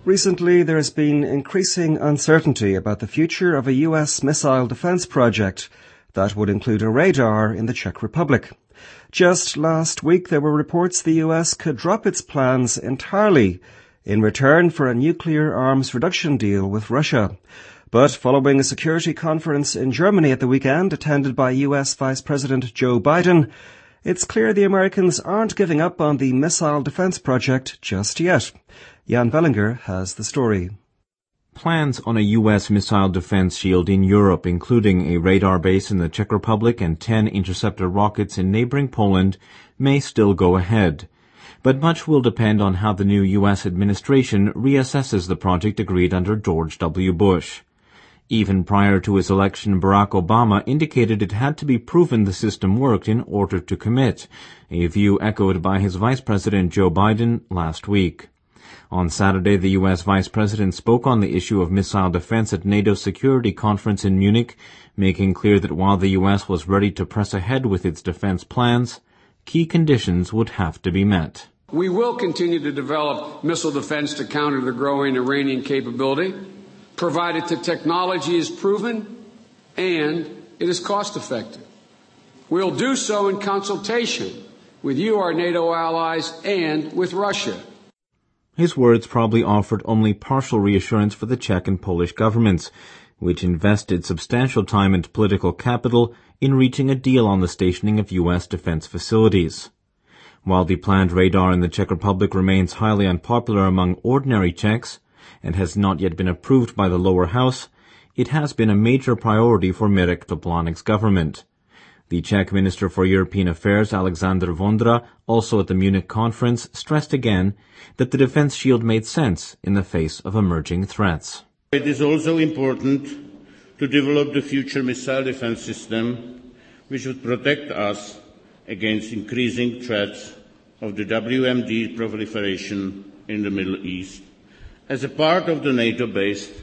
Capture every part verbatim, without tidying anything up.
Recently, there has been increasing uncertainty about the future of a U S missile defense project that would include a radar in the Czech Republic. Just last week, there were reports the U S could drop its plans entirely in return for a nuclear arms reduction deal with Russia. But following a security conference in Germany at the weekend, attended by U S Vice President Joe Biden, it's clear the Americans aren't giving up on the missile defense project just yet. Jan Vellinger has the story. Plans on a U S missile defense shield in Europe, including a radar base in the Czech Republic and ten interceptor rockets in neighboring Poland, may still go ahead. But much will depend on how the new U S administration reassesses the project agreed under George W. Bush. Even prior to his election, Barack Obama indicated it had to be proven the system worked in order to commit, a view echoed by his Vice President Joe Biden last week. On Saturday, the U S Vice President spoke on the issue of missile defense at NATO's security conference in Munich, making clear that while the U S was ready to press ahead with its defense plans, key conditions would have to be met. We will continue to develop missile defense to counter the growing Iranian capability, provided the technology is proven and it is cost-effective. We'll do so in consultation with you, our NATO allies, and with Russia. His words probably offered only partial reassurance for the Czech and Polish governments, which invested substantial time and political capital in reaching a deal on the stationing of U S defense facilities. While the planned radar in the Czech Republic remains highly unpopular among ordinary Czechs and has not yet been approved by the lower house, it has been a major priority for Mirek Topolánek's government. The Czech Minister for European Affairs, Alexander Vondra, also at the Munich conference, stressed again that the defense shield made sense in the face of emerging threats. It is also important to develop the future missile defense system, which would protect us against increasing threats of the W M D proliferation in the Middle East as a part of the NATO-based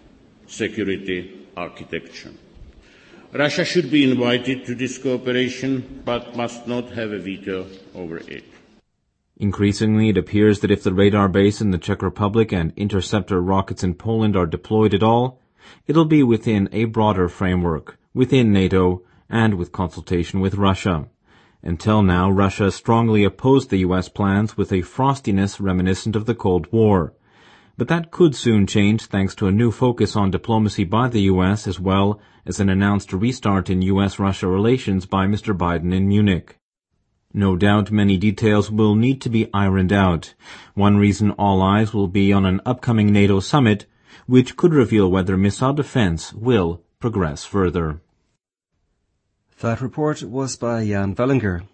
security architecture. Russia should be invited to this cooperation, but must not have a veto over it. Increasingly, it appears that if the radar base in the Czech Republic and interceptor rockets in Poland are deployed at all, it'll be within a broader framework, within NATO, and with consultation with Russia. Until now, Russia strongly opposed the U S plans with a frostiness reminiscent of the Cold War. But that could soon change thanks to a new focus on diplomacy by the U S as well as an announced restart in U S Russia relations by Mister Biden in Munich. No doubt many details will need to be ironed out. One reason all eyes will be on an upcoming NATO summit, which could reveal whether missile defense will progress further. That report was by Jan Vellinger.